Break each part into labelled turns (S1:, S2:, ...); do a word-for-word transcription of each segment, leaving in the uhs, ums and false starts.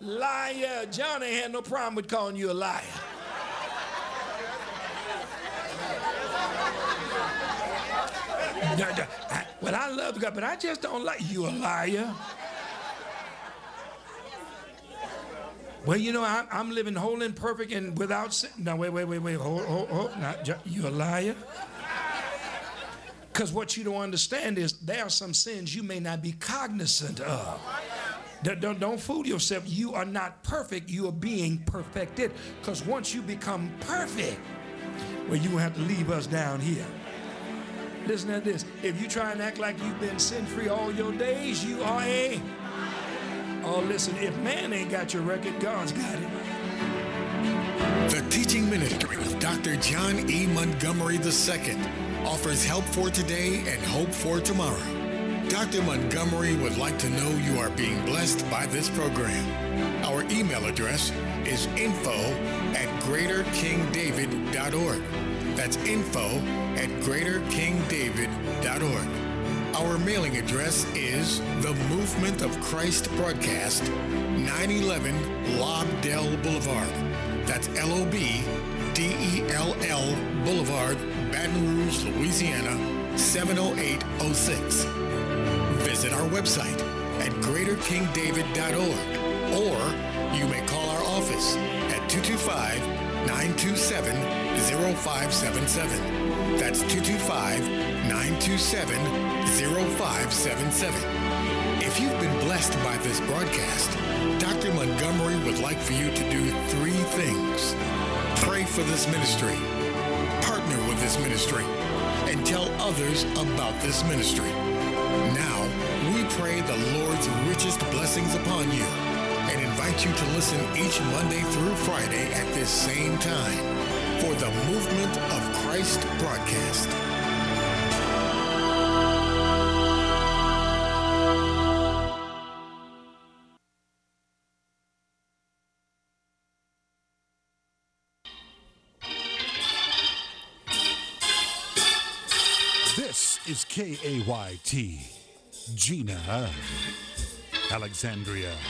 S1: Liar. John ain't had no problem with calling you a liar. Well, I love God, but I just don't like you, a liar. Well, you know, I'm, I'm living whole and perfect and without sin. No, wait, wait, wait, wait. Hold, hold, hold. Not, you a liar? Because what you don't understand is there are some sins you may not be cognizant of. Don't, don't, don't fool yourself. You are not perfect. You are being perfected. Because once you become perfect, well, you won't have to leave us down here. Listen to this. If you try and act like you've been sin-free all your days, you are a... Oh, listen, if man ain't got your record, God's got it.
S2: The teaching ministry of Doctor John E. Montgomery the Second offers help for today and hope for tomorrow. Doctor Montgomery would like to know you are being blessed by this program. Our email address is info at greater king david dot org. That's info at greater king david dot org. Our mailing address is The Movement of Christ Broadcast, nine eleven Lobdell Boulevard. That's L O B D E L L Boulevard, Baton Rouge, Louisiana, seven oh eight oh six. Visit our website at greater king david dot org, or you may call our office at two two five, nine two seven, zero five seven seven. That's two two five, nine two seven, zero five seven seven. If you've been blessed by this broadcast, Doctor Montgomery would like for you to do three things. Pray for this ministry, partner with this ministry, and tell others about this ministry. Now, we pray the Lord's richest blessings upon you and invite you to listen each Monday through Friday at this same time for the Movement of Christ broadcast.
S3: This is K A Y T, Gina, Alexandria.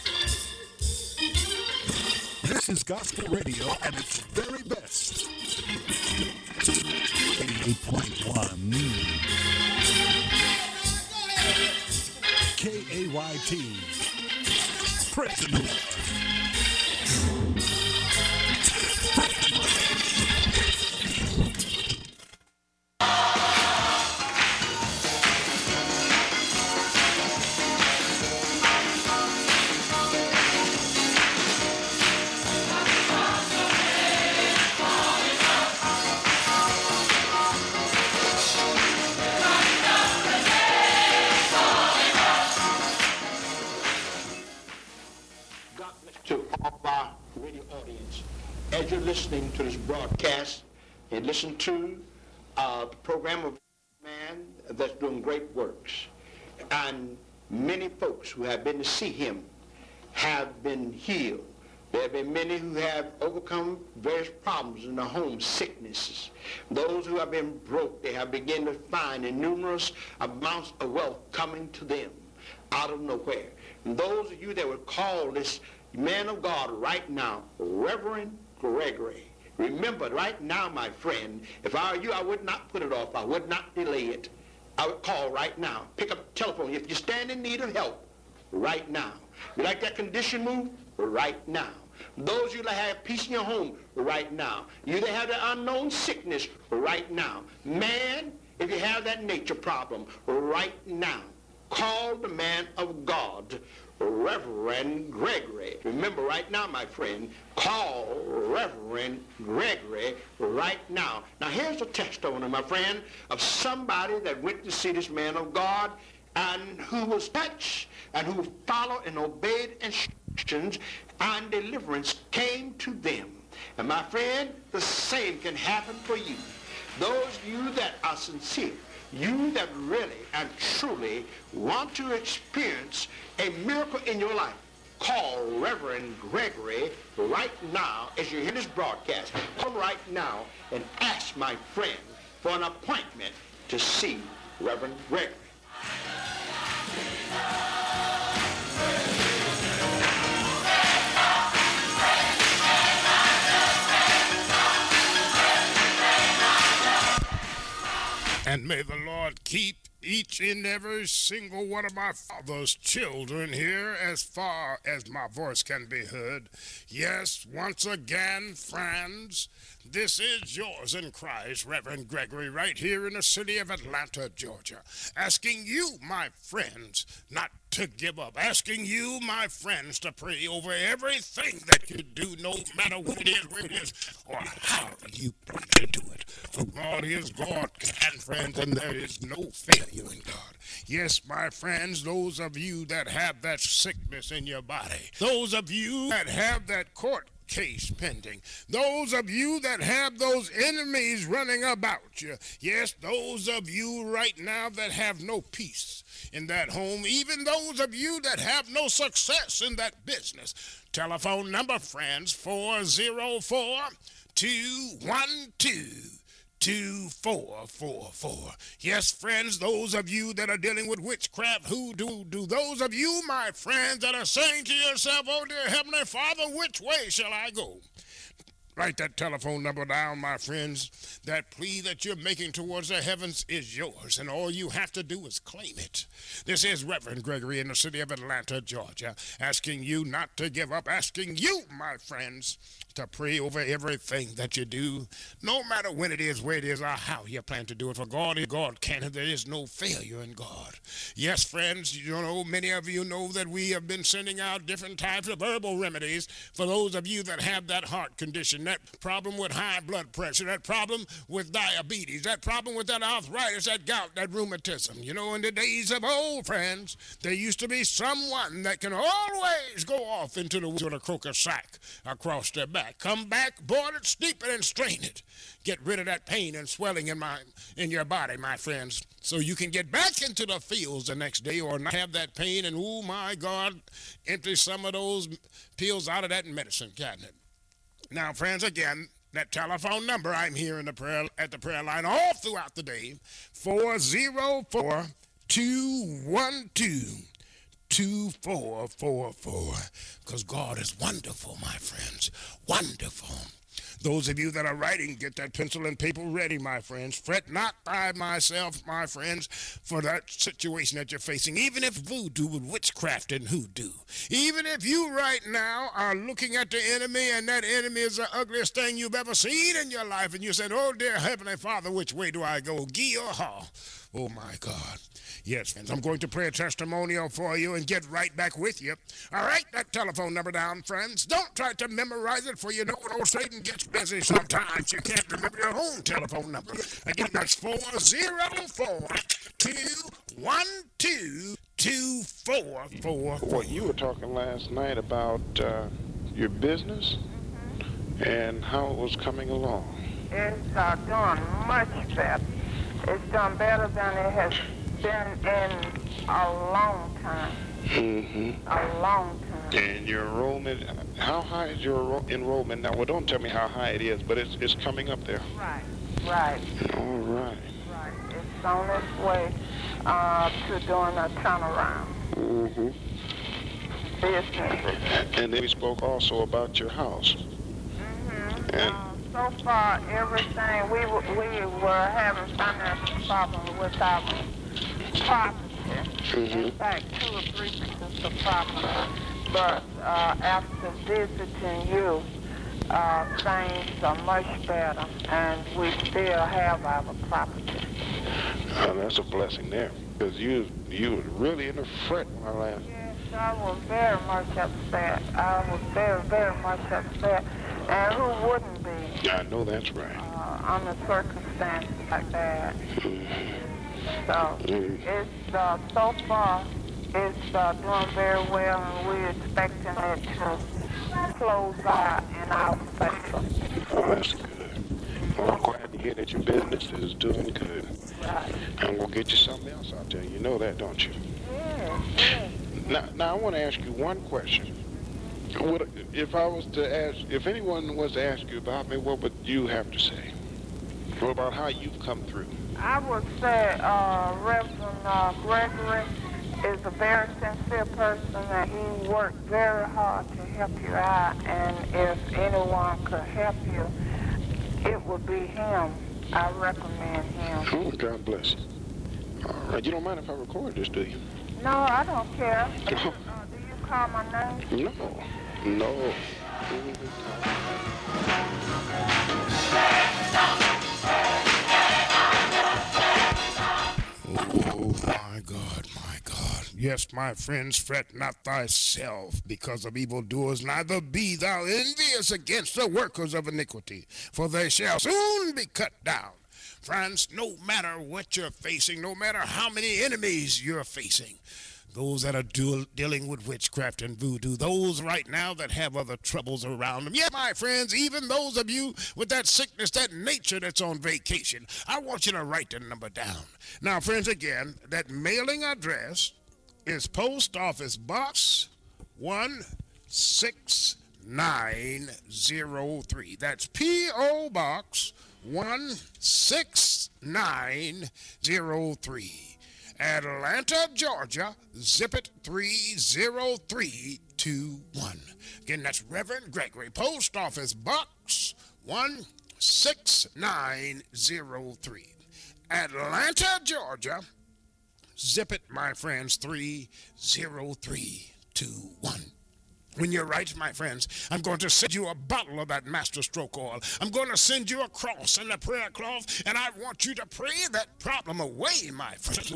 S3: This is gospel radio at its very best. eighty-eight point one K A Y T. Praise the Lord.
S4: Listening to this broadcast and listen to uh, the program of a man that's doing great works. And many folks who have been to see him have been healed. There have been many who have overcome various problems in their home, sicknesses. Those who have been broke, they have begun to find numerous amounts of wealth coming to them out of nowhere. And those of you that would call this man of God right now, Reverend Gregory. Remember, right now, my friend, if I were you, I would not put it off. I would not delay it. I would call right now. Pick up the telephone. If you stand in need of help, right now. You like that condition moved? Right now. Those of you that have peace in your home, right now. You that have the unknown sickness, right now. Man, if you have that nature problem, right now. Call the man of God, Reverend Gregory. Remember right now, my friend, call Reverend Gregory right now. Now here's a testimony, my friend, of somebody that went to see this man of God and who was touched and who followed and obeyed instructions, and deliverance came to them. And my friend, the same can happen for you. Those of you that are sincere, you that really and truly want to experience a miracle in your life, call Reverend Gregory right now as you hear this broadcast. Come right now and ask my friend for an appointment to see Reverend Gregory.
S5: And may the Lord keep each and every single one of my father's children here as far as my voice can be heard. Yes, once again, friends, this is yours in Christ, Reverend Gregory, right here in the city of Atlanta, Georgia, asking you, my friends, not to give up, asking you, my friends, to pray over everything that you do, no matter what it is, where it is, or how you plan to do it. For God is God, and friends, and there is no failure in God. Yes, my friends, those of you that have that sickness in your body, those of you that have that court case pending, those of you that have those enemies running about you, yes, those of you right now that have no peace in that home, even those of you that have no success in that business. Telephone number, friends, four oh four, two one two, two four four four. Yes, friends, those of you that are dealing with witchcraft, hoodoo, do those of you, my friends, that are saying to yourself, oh dear Heavenly Father, which way shall I go? Write that telephone number down, my friends. That plea that you're making towards the heavens is yours, and all you have to do is claim it. This is Reverend Gregory in the city of Atlanta, Georgia, asking you not to give up, asking you, my friends, to pray over everything that you do, no matter when it is, where it is, or how you plan to do it. For God is God can, and there is no failure in God. Yes, friends, you know, many of you know that we have been sending out different types of herbal remedies for those of you that have that heart condition, that problem with high blood pressure, that problem with diabetes, that problem with that arthritis, that gout, that rheumatism. You know, in the days of old, friends, there used to be someone that can always go off into the woods with a crocus sack across their back. Come back, boil it, steep it, and strain it. Get rid of that pain and swelling in my in your body, my friends, so you can get back into the fields the next day or not have that pain and, oh, my God, empty some of those pills out of that medicine cabinet. Now, friends, again, that telephone number, I'm here in the prayer, at the prayer line all throughout the day, four oh four, two one two, two four four four, because God is wonderful, my friends, wonderful. Those of you that are writing, get that pencil and paper ready, my friends. Fret not by myself, my friends, for that situation that you're facing. Even if voodoo with witchcraft and hoodoo. Even if you right now are looking at the enemy and that enemy is the ugliest thing you've ever seen in your life, and you said, oh, dear Heavenly Father, which way do I go? Gee or haw? Oh, my God. Yes, friends, I'm going to pray a testimonial for you and get right back with you. All right, that telephone number down, friends. Don't try to memorize it, for you know when old Satan gets busy sometimes. You can't remember your own telephone number. Again, that's four oh four, two one two, two four four four.
S6: Well, you were talking last night about uh, your business and how it was coming along.
S7: It's uh, doing much better. It's done better than it has been in a long time.
S6: Mm-hmm.
S7: A long time.
S6: And your enrollment, how high is your enro- enrollment now? Well, don't tell me how high it is, but it's it's coming up there.
S7: Right, right.
S6: All right.
S7: Right. It's on its way uh, to doing a turnaround.
S6: Mm-hmm.
S7: Businesses.
S6: And then we spoke also about your house.
S7: Mm-hmm.
S6: And
S7: Um, so far, everything, we were, we were having financial problems with our property.
S6: Mm-hmm.
S7: In fact, two or three pieces of property. But uh, after visiting you, uh, things are much better, and we still have our property.
S6: uh, that's a blessing there, because you you were really in a fret when I last.
S7: Yes, I was very much upset. I was very, very much upset. And who wouldn't be?
S6: I know that's right.
S7: Uh, under circumstances like that.
S6: Mm-hmm.
S7: So
S6: Mm-hmm.
S7: it's uh, so far it's uh, doing very well, and we're expecting it to close out in our favor.
S6: Oh, that's good. Well, I'm glad to hear that your business is doing good.
S7: Right.
S6: And we'll get you something else out there. You know that, don't you?
S7: Yes, yes.
S6: Now, now I want to ask you one question. What, if I was to ask, if anyone was to ask you about me, what would you have to say? What about how you've come through?
S7: I would say uh, Reverend uh, Gregory is a very sincere person, and he worked very hard to help you out. And if anyone could help you, it would be him. I recommend him.
S6: Oh, God bless you. All right, you don't mind if I record this, do you?
S7: No, I don't care. Uh, do you call my name?
S6: No, no.
S5: Oh, my God, my God. Yes, my friends, fret not thyself because of evildoers, neither be thou envious against the workers of iniquity, for they shall soon be cut down. Friends, no matter what you're facing, no matter how many enemies you're facing, those that are dual, dealing with witchcraft and voodoo, those right now that have other troubles around them. Yeah, my friends, even those of you with that sickness, that nature that's on vacation, I want you to write the number down. Now, friends, again, that mailing address is Post Office Box one six nine zero three. That's P O Box one six nine zero three. Atlanta, Georgia, zip it three zero three two one. Again, that's Reverend Gregory, Post Office Box one six nine zero three. Atlanta, Georgia, zip it, my friends, three zero three two one. When you write, my friends, I'm going to send you a bottle of that Master Stroke oil. I'm going to send you a cross and a prayer cloth, and I want you to pray that problem away, my friends.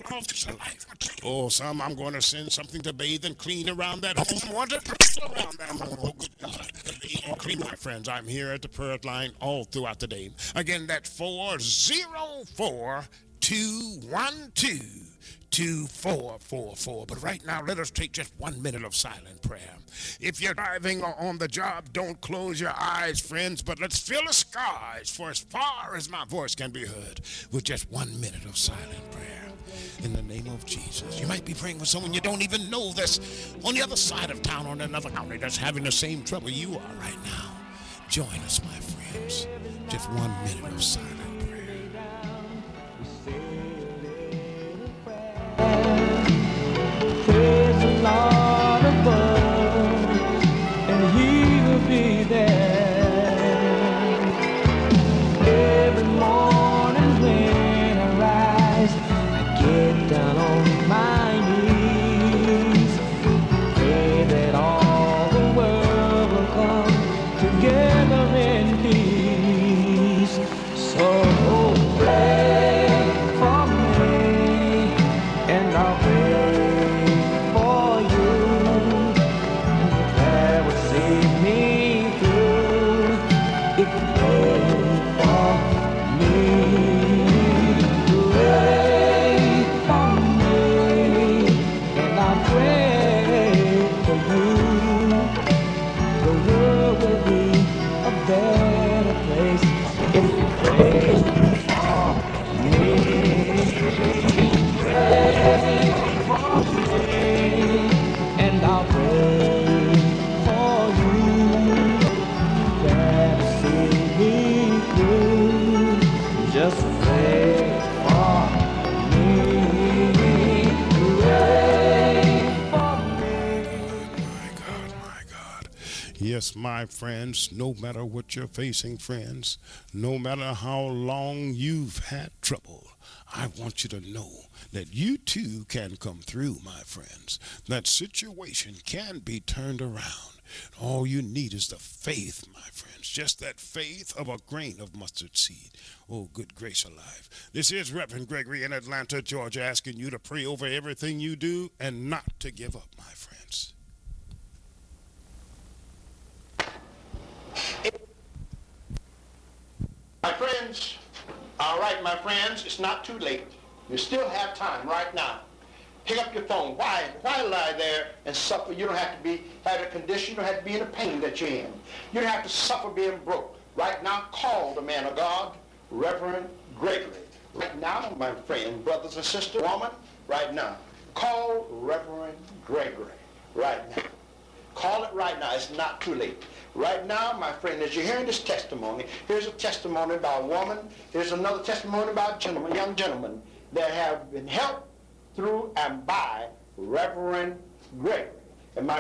S5: Oh, some I'm going to send something to bathe and clean around that home. I want to pray around that home. Oh, good God. Clean, my friends. I'm here at the prayer line all throughout the day. Again, that's four zero four two one two. two four four four. But right now, let us take just one minute of silent prayer. If you're driving or on the job, don't close your eyes, friends, but let's fill the skies for as far as my voice can be heard with just one minute of silent prayer. In the name of Jesus. You might be praying for someone you don't even know that's on the other side of town, on another county, that's having the same trouble you are right now. Join us, my friends. Just one minute of silent prayer.
S8: Praise the Lord above, and He will be there. Every morning when I rise, I get down on my knees, pray that all the world will come together in peace. So pray for me, and I'll pray.
S5: Yes, my friends, no matter what you're facing, friends, no matter how long you've had trouble, I want you to know that you too can come through, my friends. That situation can be turned around. All you need is the faith, my friends, just that faith of a grain of mustard seed. Oh, good grace alive. This is Reverend Gregory in Atlanta, Georgia, asking you to pray over everything you do and not to give up, my friends.
S4: My friends, all right, my friends, it's not too late. You still have time right now. Pick up your phone. Why? Why lie there and suffer? You don't have to be have a condition. You don't have to be in the pain that you're in. You don't have to suffer being broke. Right now, call the man of God, Reverend Gregory. Right now, my friend, brothers and sisters, woman, right now, call Reverend Gregory. Right now. Call it right now. It's not too late. Right now, my friend, as you're hearing this testimony, here's a testimony by a woman. Here's another testimony by a gentleman, young gentleman that have been helped through and by Reverend Gregory.